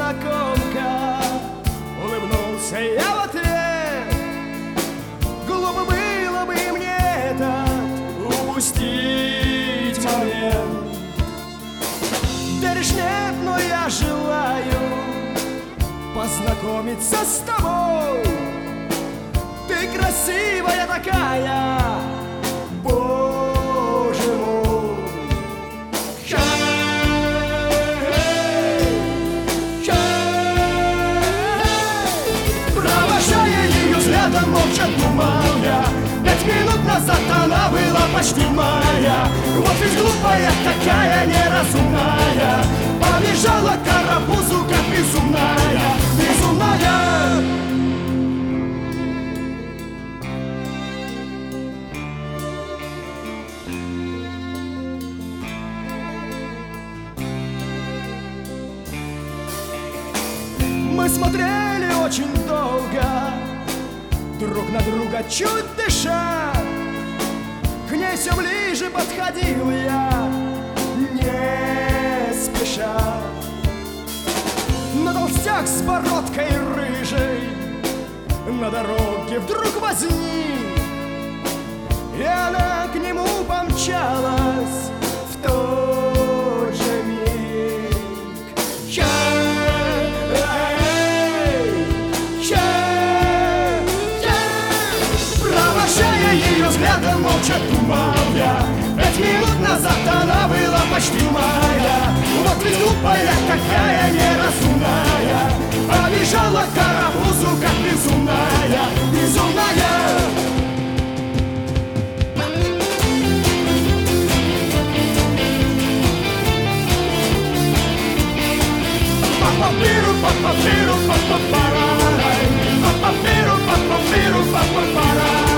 незнакомка. Улыбнулся я в ответ. Глупо было бы мне этот упустить момент. Веришь, нет, но я желаю познакомиться с тобой. Ты красивая такая, боже мой. Провожая ее взглядом, молча думал я. 5 минут назад она была почти моя. Вот ведь глупая такая, неразумная, побежала к карапузу, как безумная, безумная. Мы смотрели очень долго, друг на друга чуть дыша. К ней все ближе подходил я, не спеша. Но толстяк с бородкой рыжей на дороге вдруг возник, и она к нему помчалась в тот же миг. Провожая ее взглядом, молча думал я. 5 минут назад она была почти моя. Вот ведь глупая какая, неразумная, побежала к карапузу, как безумная, безумная. Папа-пиру, папа-пиру, папа-парай, папа-пиру, папа-пиру, папа-парай.